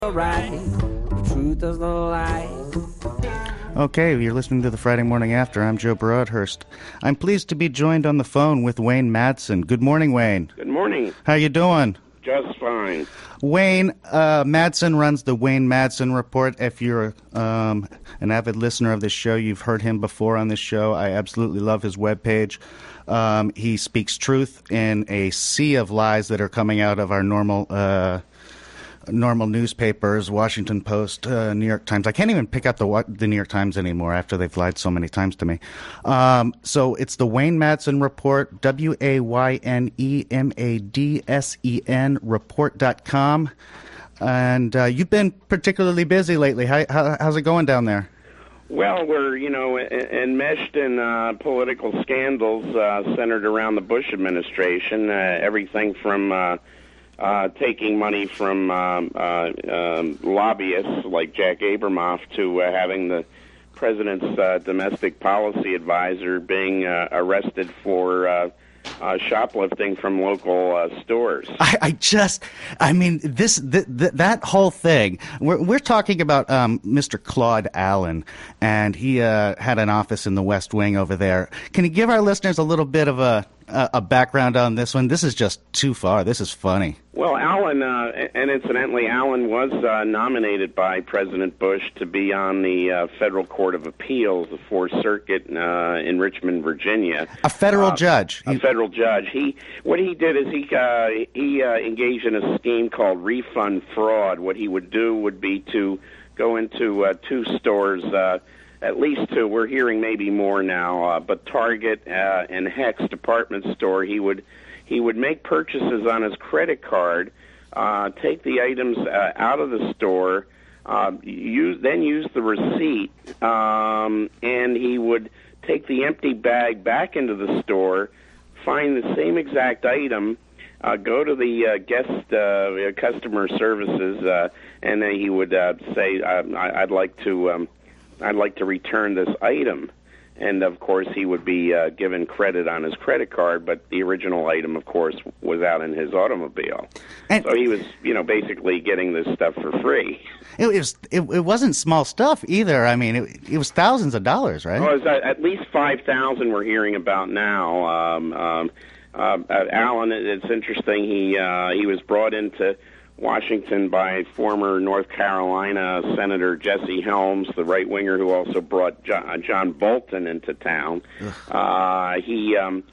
Right, the truth does not lie. Okay, you're listening to the Friday Morning After. I'm Joe Broadhurst. I'm pleased to be joined on the phone with Wayne Madsen. Good morning, Wayne. Good morning. How you doing? Just fine. Wayne Madsen runs the Wayne Madsen Report. If you're an avid listener of this show, you've heard him before on this show. I absolutely love his webpage. He speaks truth in a sea of lies that are coming out of our normal newspapers, Washington Post, New York Times. I can't even pick up the New York Times anymore after they've lied so many times to me. So it's the Wayne Madsen Report, WayneMadsen report.com. And you've been particularly busy lately. How's it going down there? Well, we're, enmeshed in political scandals centered around the Bush administration, everything from taking money from lobbyists like Jack Abramoff to having the president's domestic policy advisor being arrested for shoplifting from local stores. That whole thing. We're talking about Mr. Claude Allen, and he had an office in the West Wing over there. Can you give our listeners a little bit of a background on this one? This is just too far. This is funny. Well, Allen, and incidentally, Allen was nominated by President Bush to be on the Federal Court of Appeals, the Fourth Circuit in Richmond, Virginia. A federal judge. A federal judge. What he did is he engaged in a scheme called refund fraud. What he would do would be to go into two stores, at least two. We're hearing maybe more now, but Target and Hecht's department store. He would make purchases on his credit card, take the items out of the store, use the receipt, and he would take the empty bag back into the store, find the same exact item, go to the customer services, and then he would say, "I'd like to return this item." And, of course, he would be given credit on his credit card, but the original item, of course, was out in his automobile. And so he was, basically getting this stuff for free. It wasn't small stuff either. I mean, it was thousands of dollars, right? Well, it was at least $5,000 we're hearing about now. Allen, it's interesting. He was brought into Washington by former North Carolina Senator Jesse Helms, the right-winger who also brought John Bolton into town. Allen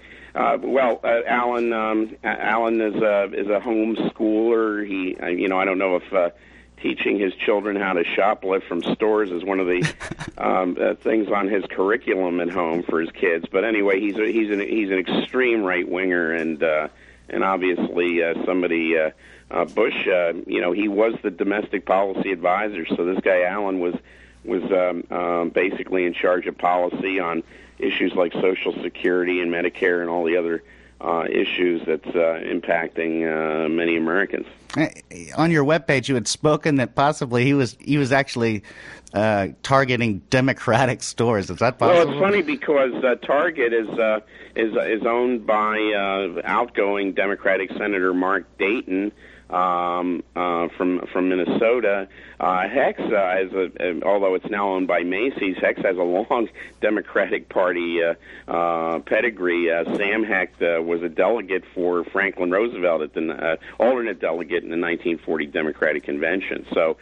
is a homeschooler. I don't know if teaching his children how to shoplift from stores is one of the things on his curriculum at home for his kids. But anyway, he's an extreme right-winger, and obviously somebody. Bush, he was the domestic policy advisor, so this guy Allen was basically in charge of policy on issues like Social Security and Medicare and all the other issues that's impacting many Americans. On your webpage, you had spoken that possibly he was actually targeting Democratic stores. Is that possible? Well, it's funny because Target is owned by outgoing Democratic Senator Mark Dayton. From Minnesota. Hecht's, although it's now owned by Macy's, Hecht's has a long Democratic Party pedigree. Sam Hecht was a delegate for Franklin Roosevelt at the alternate delegate in the 1940 Democratic Convention. So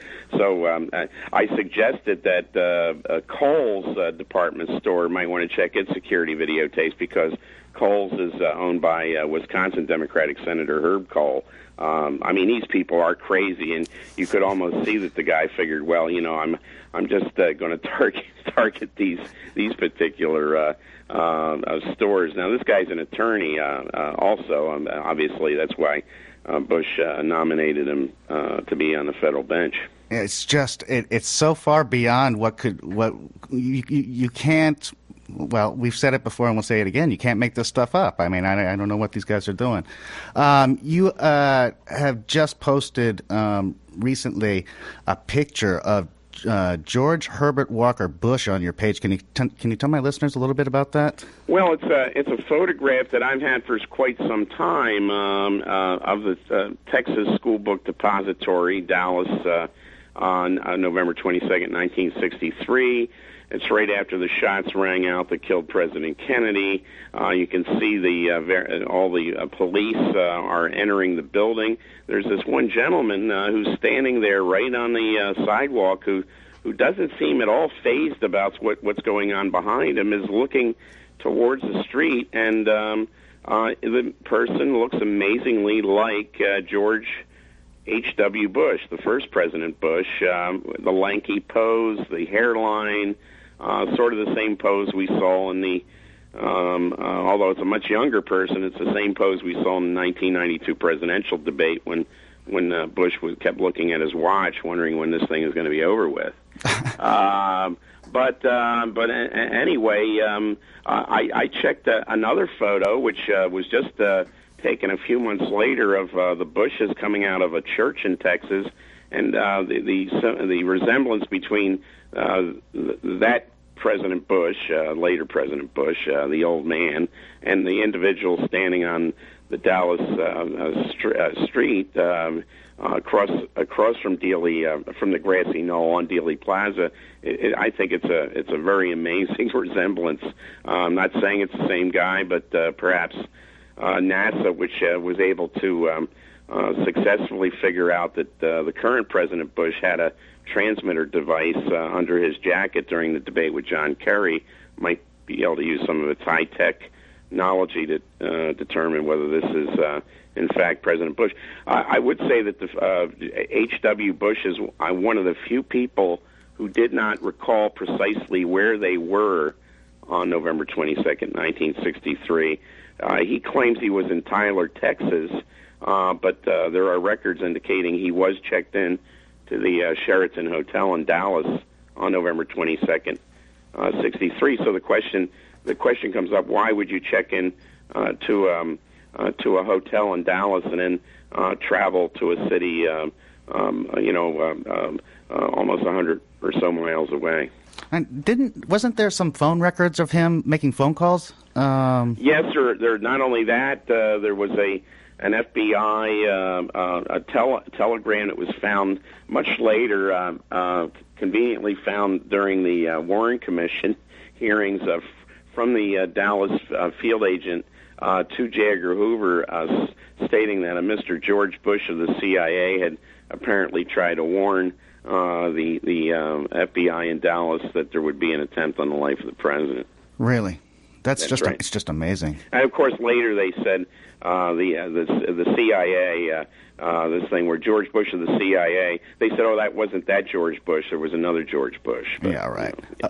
I suggested that Kohl's department store might want to check its security videotapes because Kohl's is owned by Wisconsin Democratic Senator Herb Kohl. These people are crazy, and you could almost see that the guy figured, well, I'm just going to target these particular stores. Now, this guy's an attorney, also. Obviously, that's why Bush nominated him to be on the federal bench. It's just it's so far beyond what you can't. Well, we've said it before and we'll say it again. You can't make this stuff up. I mean, I don't know what these guys are doing. You have just posted recently a picture of George Herbert Walker Bush on your page. Can you tell my listeners a little bit about that? Well, it's a photograph that I've had for quite some time of the Texas School Book Depository, Dallas, on November 22nd, 1963. It's right after the shots rang out that killed President Kennedy. You can see all the police are entering the building. There's this one gentleman who's standing there right on the sidewalk who doesn't seem at all fazed about what's going on behind him, is looking towards the street, and the person looks amazingly like George H.W. Bush, the first President Bush. The lanky pose, the hairline, sort of the same pose we saw in the, although it's a much younger person, it's the same pose we saw in the 1992 presidential debate when Bush kept looking at his watch, wondering when this thing is going to be over with. But anyway, I checked another photo, which was just taken a few months later, of the Bushes coming out of a church in Texas, and the resemblance between that President Bush, later President Bush, the old man, and the individual standing on the Dallas street across from Dealey, from the grassy knoll on Dealey Plaza. I think it's a very amazing resemblance. I'm not saying it's the same guy, but perhaps NASA, which was able to successfully figure out that the current President Bush had a transmitter device under his jacket during the debate with John Kerry, might be able to use some of its high-tech knowledge to determine whether this is, in fact, President Bush. I would say that the H.W. Bush is one of the few people who did not recall precisely where they were on November 22nd, 1963. He claims he was in Tyler, Texas, but there are records indicating he was checked in to the Sheraton Hotel in Dallas on November 22nd, 63. So the question comes up: why would you check in to a hotel in Dallas and then travel to a city, almost 100 or so miles away? And wasn't there some phone records of him making phone calls? Yes, there. Not only that, there was an FBI telegram that was found much later, conveniently found during the Warren Commission hearings from the Dallas field agent to J. Edgar Hoover, stating that a Mr. George Bush of the CIA had apparently tried to warn the FBI in Dallas that there would be an attempt on the life of the president. Really? That's just right. It's just amazing. And of course, later they said the CIA, this thing where George Bush of the CIA, they said, oh, that wasn't that George Bush. There was another George Bush. But, yeah, right.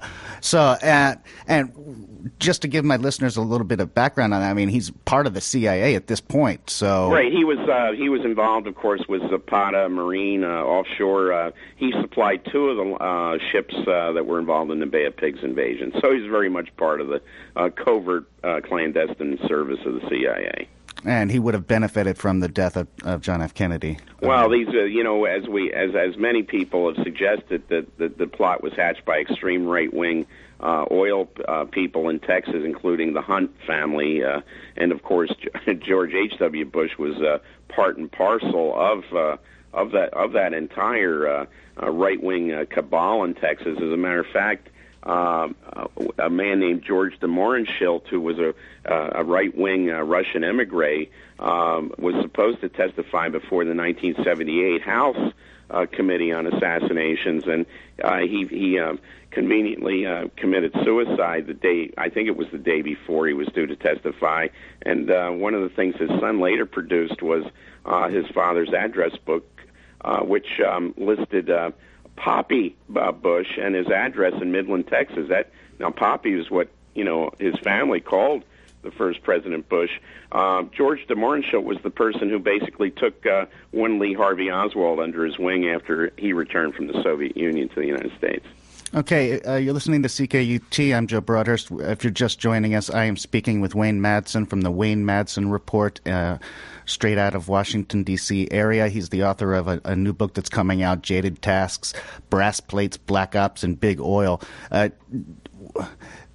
And just to give my listeners a little bit of background on that, I mean, he's part of the CIA at this point. So right, he was involved, of course, with Zapata Marine offshore. He supplied two of the ships that were involved in the Bay of Pigs invasion. So he's very much part of the covert clandestine service of the CIA. And he would have benefited from the death of John F. Kennedy. Well, these, as many people have suggested, that the plot was hatched by extreme right-wing oil people in Texas, including the Hunt family, and of course George H.W. Bush was part and parcel of that entire right-wing cabal in Texas. As a matter of fact, a man named George de Mohrenschildt, who was a right-wing Russian emigre, was supposed to testify before the 1978 House Committee on Assassinations, and he conveniently committed suicide the day, I think it was the day before he was due to testify. And one of the things his son later produced was his father's address book, which listed Poppy Bush and his address in Midland, Texas. Now Poppy is what his family called the first President Bush. George de Mohrenschildt was the person who basically took one Lee Harvey Oswald under his wing after he returned from the Soviet Union to the United States. Okay, you're listening to CKUT. I'm Joe Broadhurst. If you're just joining us, I am speaking with Wayne Madsen from the Wayne Madsen Report, straight out of Washington, D.C. area. He's the author of a new book that's coming out, Jaded Tasks, Brass Plates, Black Ops, and Big Oil.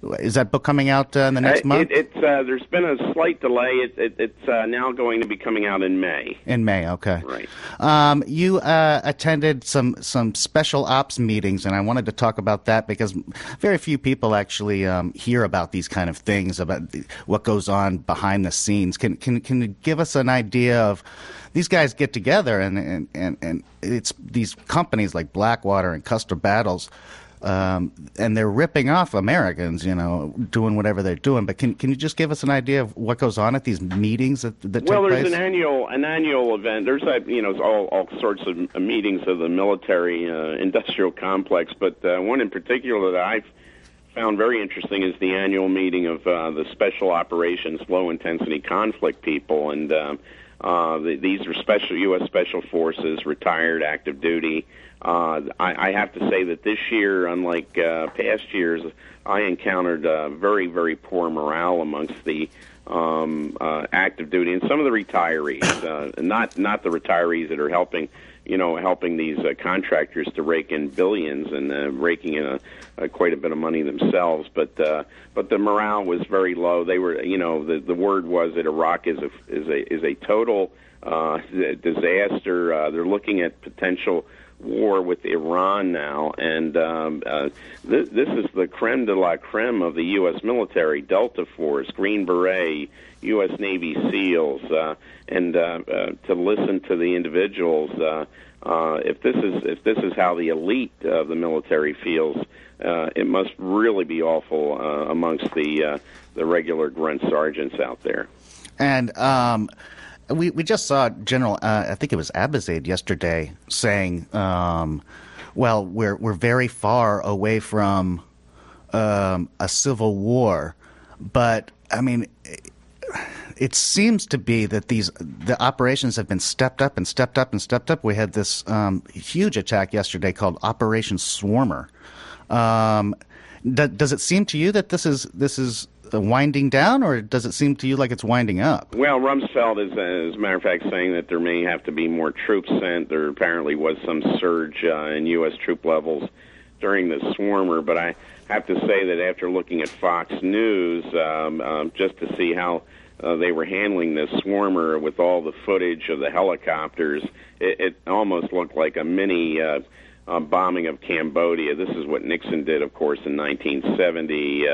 Is that book coming out in the next month? There's been a slight delay. It's now going to be coming out in May. In May, okay. Right. You attended some special ops meetings, and I wanted to talk about that because very few people actually hear about these kind of things, about what goes on behind the scenes. Can you give us an idea of these guys get together, and it's these companies like Blackwater and Custer Battles. And they're ripping off Americans, doing whatever they're doing. But can you just give us an idea of what goes on at these meetings that take place? Well, there's an annual event. There's all sorts of meetings of the military industrial complex. But one in particular that I've found very interesting is the annual meeting of the Special Operations Low Intensity Conflict people, and these are U.S. Special Forces, retired, active duty. I have to say that this year, unlike past years, I encountered very, very poor morale amongst the active duty and some of the retirees. Not the retirees that are helping these contractors to rake in billions and raking in quite a bit of money themselves. But the morale was very low. They were, the word was that Iraq is a total disaster. They're looking at potential war with Iran now, and this is the creme de la creme of the U.S. military: Delta Force, Green Beret, U.S. Navy SEALs, and to listen to the individuals. If this is how the elite of the military feels, it must really be awful amongst the regular grunt sergeants out there. And we just saw General, I think it was Abizaid yesterday, saying, well, we're very far away from a civil war. But, I mean, it seems to be that the operations have been stepped up and stepped up and stepped up. We had this huge attack yesterday called Operation Swarmer. Does it seem to you that this is winding down, or does it seem to you like it's winding up? Well, Rumsfeld is, as a matter of fact, saying that there may have to be more troops sent. There apparently was some surge in U.S. troop levels during the Swarmer, but I have to say that after looking at Fox News, just to see how they were handling this Swarmer with all the footage of the helicopters, it almost looked like a mini bombing of Cambodia. This is what Nixon did, of course, in 1970.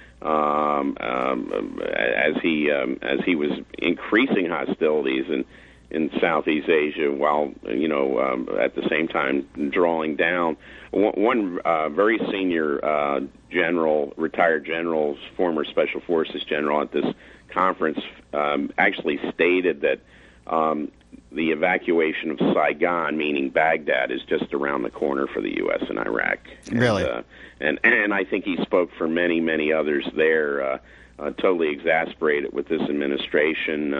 As he was increasing hostilities in Southeast Asia, while at the same time drawing down. One very senior general, retired general, former Special Forces general at this conference actually stated that the evacuation of Saigon, meaning Baghdad, is just around the corner for the U.S. and Iraq. Really? And I think he spoke for many, many others there, totally exasperated with this administration.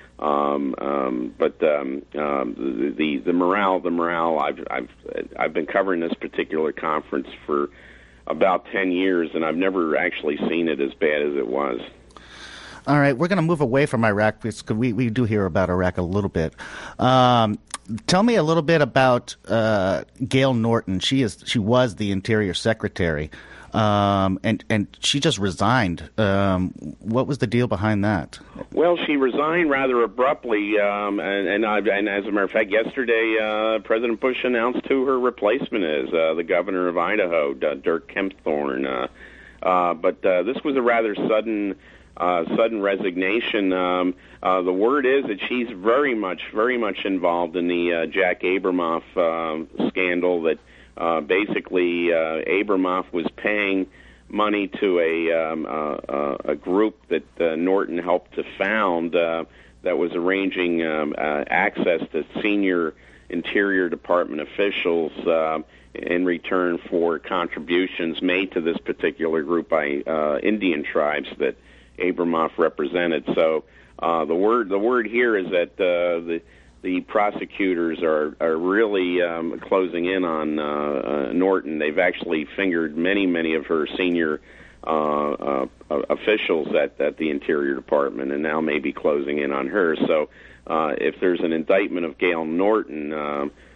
But the morale. I've been covering this particular conference for about 10 years, and I've never actually seen it as bad as it was. All right, we're going to move away from Iraq because we do hear about Iraq a little bit. Tell me a little bit about Gail Norton. She was the Interior Secretary, and she just resigned. What was the deal behind that? Well, she resigned rather abruptly, and as a matter of fact, yesterday President Bush announced who her replacement is, the governor of Idaho, Dirk Kempthorne. But this was a rather sudden resignation. The word is that she's very much involved in the Jack Abramoff scandal. That basically Abramoff was paying money to a group that Norton helped to found that was arranging access to senior Interior Department officials in return for contributions made to this particular group by Indian tribes that Abramoff represented. So the word here is that the prosecutors are really closing in on Norton. They've actually fingered many of her senior officials at the Interior Department, and now may be closing in on her. So if there's an indictment of Gail Norton,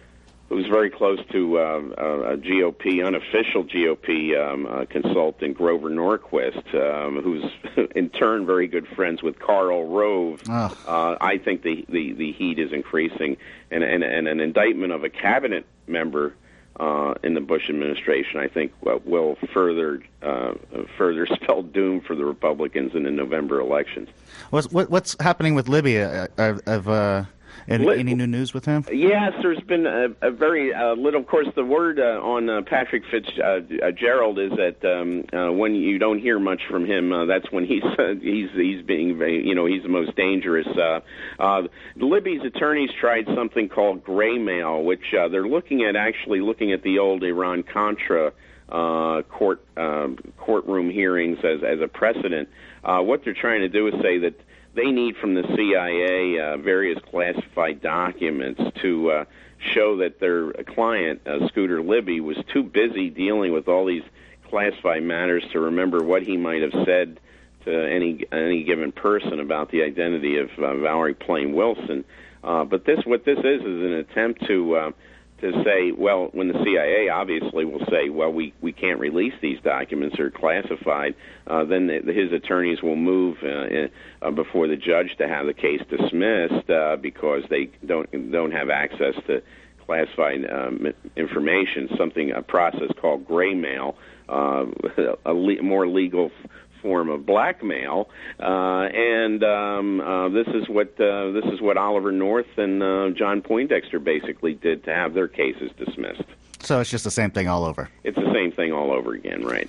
who's very close to a GOP, unofficial GOP consultant, Grover Norquist, who's in turn very good friends with Karl Rove. I think the heat is increasing, and an indictment of a cabinet member in the Bush administration, I think, will further spell doom for the Republicans in the November elections. What's happening with Libby? Any new news with him? Yes, there's been a very little. Of course, the word on Patrick Fitzgerald is that when you don't hear much from him, that's when he's being very, he's the most dangerous. Libby's attorneys tried something called gray mail, which they're looking at the old Iran-Contra courtroom hearings as a precedent. What they're trying to do is say that they need from the CIA various classified documents to show that their client, Scooter Libby, was too busy dealing with all these classified matters to remember what he might have said to any given person about the identity of Valerie Plame Wilson. But what this is an attempt to say, well, when the CIA obviously will say, well, we can't release these documents, they're classified, then his attorneys will move before the judge to have the case dismissed because they don't have access to classified information, a process called gray mail, more legal form of blackmail, and this is what Oliver North and John Poindexter basically did to have their cases dismissed. So it's just the same thing all over. It's the same thing all over again, right?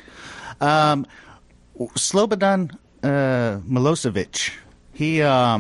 Slobodan Milosevic, he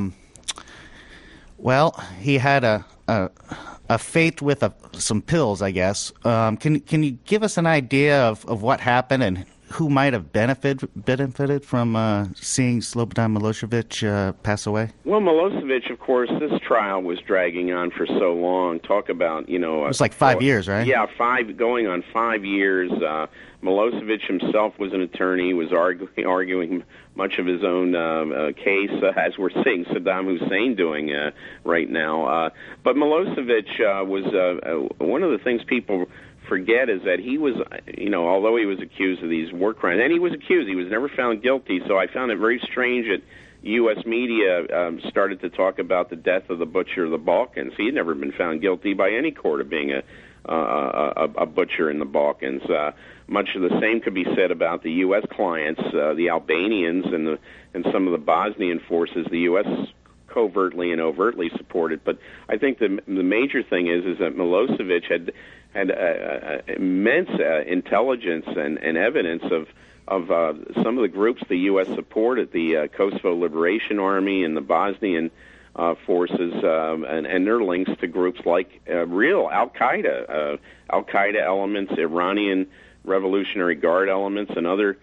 had a fate with some pills, I guess. Can you give us an idea of what happened and who might have benefited from seeing Slobodan Milosevic pass away? Well, Milosevic, of course, this trial was dragging on for so long. Talk about, it was like 5 years, right? Yeah, going on 5 years. Milosevic himself was an attorney. He was arguing much of his own case, as we're seeing Saddam Hussein doing right now. But Milosevic was one of the things people forget is that he was, although he was accused of these war crimes, and he was never found guilty, so I found it very strange that U.S. media started to talk about the death of the butcher of the Balkans. He had never been found guilty by any court of being a butcher in the Balkans. Much of the same could be said about the U.S. clients, the Albanians and some of the Bosnian forces the U.S. covertly and overtly supported. But I think the major thing is that Milosevic had immense intelligence and evidence of some of the groups the U.S. supported, the Kosovo Liberation Army and the Bosnian forces, and their links to groups like real Al-Qaeda elements, Iranian Revolutionary Guard elements, and other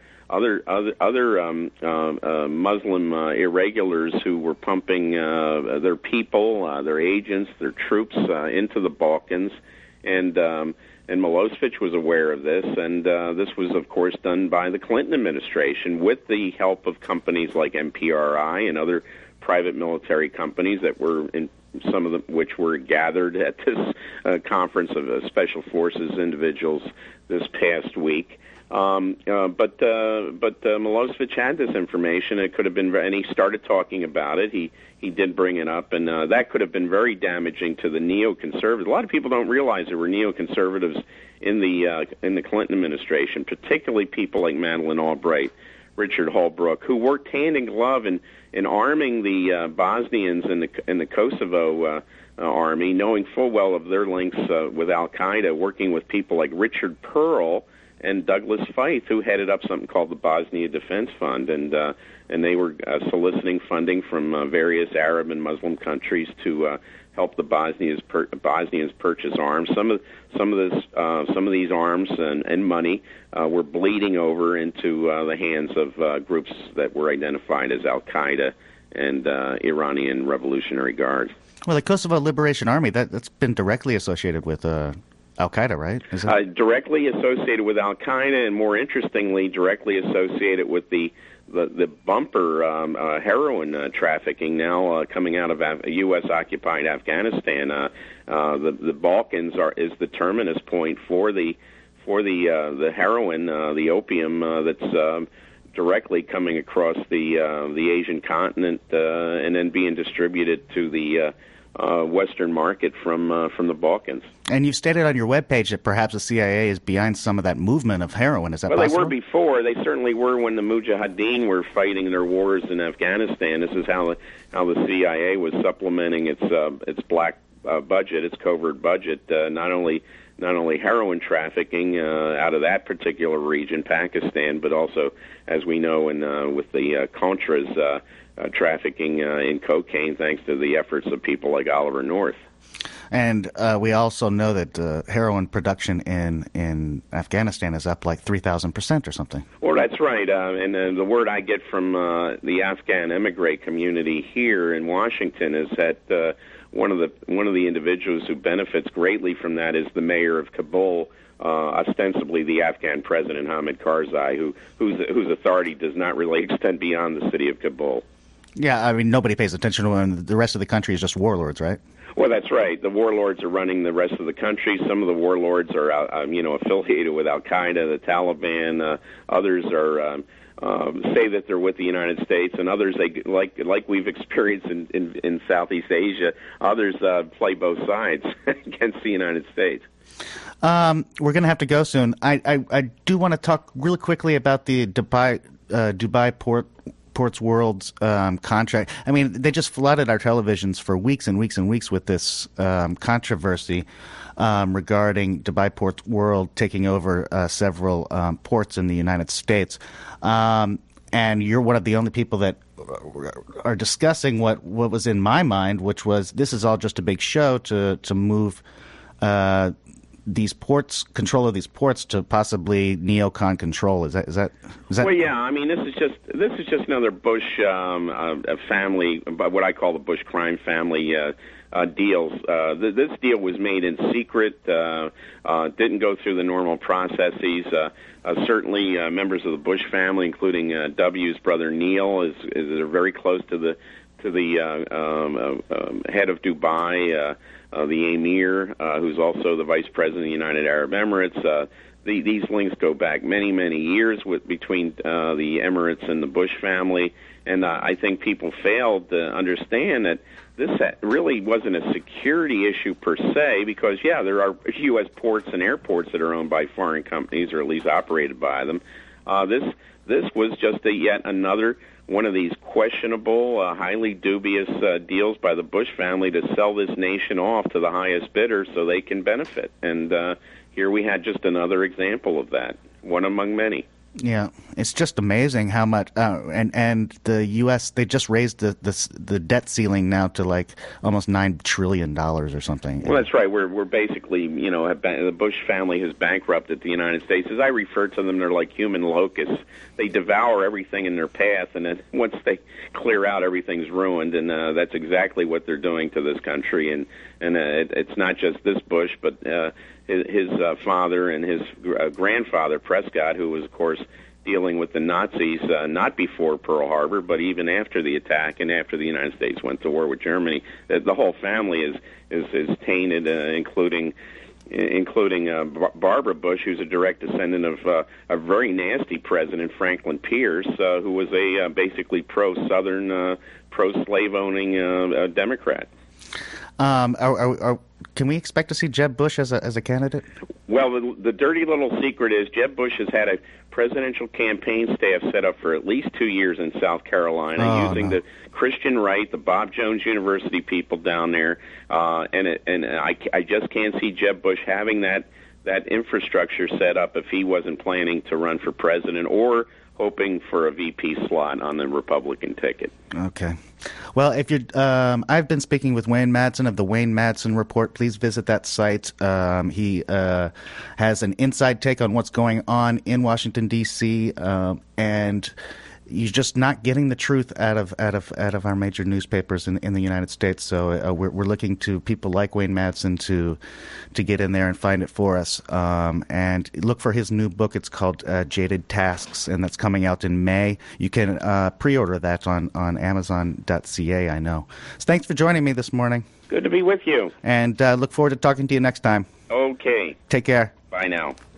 Muslim irregulars who were pumping their people, their agents, their troops into the Balkans. And Milosevic was aware of this, and this was, of course, done by the Clinton administration with the help of companies like MPRI and other private military companies that were some of them which were gathered at this conference of special forces individuals this past week. But Milosevic had this information. It could have been, and he started talking about it. He did bring it up, and that could have been very damaging to the neoconservatives. A lot of people don't realize there were neoconservatives in the Clinton administration, particularly people like Madeleine Albright, Richard Holbrooke, who worked hand in glove in arming the Bosnians and the Kosovo army, knowing full well of their links with Al-Qaeda, working with people like Richard Pearl and Douglas Feith, who headed up something called the Bosnia Defense Fund, and they were soliciting funding from various Arab and Muslim countries to help the Bosnians purchase arms. Some of these arms and money were bleeding over into the hands of groups that were identified as Al-Qaeda and Iranian Revolutionary Guard. Well, the Kosovo Liberation Army, that's been directly associated with Al-Qaeda, right? Is it? Directly associated with Al-Qaeda, and more interestingly, directly associated with the bumper heroin trafficking now coming out of U.S.-occupied Afghanistan. The Balkans is the terminus point for the heroin, the opium that's directly coming across the Asian continent and then being distributed to the Western market from the Balkans. And you've stated on your webpage that perhaps the CIA is behind some of that movement of heroin. Is that possible? Well, they were before. They certainly were when the Mujahideen were fighting their wars in Afghanistan. This is how the CIA was supplementing its black budget, its covert budget, not only heroin trafficking out of that particular region, Pakistan, but also, as we know, with the Contras trafficking in cocaine, thanks to the efforts of people like Oliver North. And we also know that heroin production in Afghanistan is up like 3,000% or something. Well, that's right. And the word I get from the Afghan emigre community here in Washington is that one of the individuals who benefits greatly from that is the mayor of Kabul, ostensibly the Afghan president Hamid Karzai, whose authority does not really extend beyond the city of Kabul. Yeah, I mean, nobody pays attention to him. The rest of the country is just warlords, right? Well, that's right. The warlords are running the rest of the country. Some of the warlords are, affiliated with Al-Qaeda, the Taliban. Others are say that they're with the United States, and others, they like we've experienced in Southeast Asia. Others play both sides against the United States. We're going to have to go soon. I do want to talk really quickly about the Dubai Ports World's contract. I mean, they just flooded our televisions for weeks and weeks and weeks with this controversy regarding Dubai Ports World taking over several ports in the United States. And you're one of the only people that are discussing what was in my mind, which was this is all just a big show to move these ports, control of these ports, to possibly neocon control. Is that? Well, yeah. I mean, this is just another Bush family, what I call the Bush crime family deals. This deal was made in secret. Didn't go through the normal processes. Certainly, members of the Bush family, including W's brother Neil, is very close to the head of Dubai. The Emir, who's also the vice president of the United Arab Emirates. These links go back many, many years between the Emirates and the Bush family, and I think people failed to understand that this really wasn't a security issue per se, because, yeah, there are U.S. ports and airports that are owned by foreign companies, or at least operated by them. This was just yet another one of these questionable, highly dubious deals by the Bush family to sell this nation off to the highest bidder so they can benefit. And here we had just another example of that, one among many. Yeah, it's just amazing how much, and the U.S. they just raised the debt ceiling now to like almost $9 trillion or something. Well, that's right. We're basically, the Bush family has bankrupted the United States. As I refer to them, they're like human locusts. They devour everything in their path, and then once they clear out, everything's ruined. And that's exactly what they're doing to this country. And it's not just this Bush, but his father and his grandfather, Prescott, who was, of course, dealing with the Nazis, not before Pearl Harbor, but even after the attack and after the United States went to war with Germany. The whole family is tainted, including Barbara Bush, who's a direct descendant of a very nasty president, Franklin Pierce, who was a basically pro-Southern, pro-slave-owning Democrat. Can we expect to see Jeb Bush as a candidate? Well, the dirty little secret is Jeb Bush has had a presidential campaign staff set up for at least 2 years in South Carolina, using the Christian right, the Bob Jones University people down there, and I just can't see Jeb Bush having that infrastructure set up if he wasn't planning to run for president or hoping for a VP slot on the Republican ticket. Okay. Well, if you're, I've been speaking with Wayne Madsen of the Wayne Madsen Report. Please visit that site. He has an inside take on what's going on in Washington, D.C., and you're just not getting the truth out of our major newspapers in the United States. So we're looking to people like Wayne Madsen to get in there and find it for us. And look for his new book. It's called Jaded Tasks, and that's coming out in May. You can pre-order that on Amazon.ca. I know. So thanks for joining me this morning. Good to be with you. And look forward to talking to you next time. Okay. Take care. Bye now.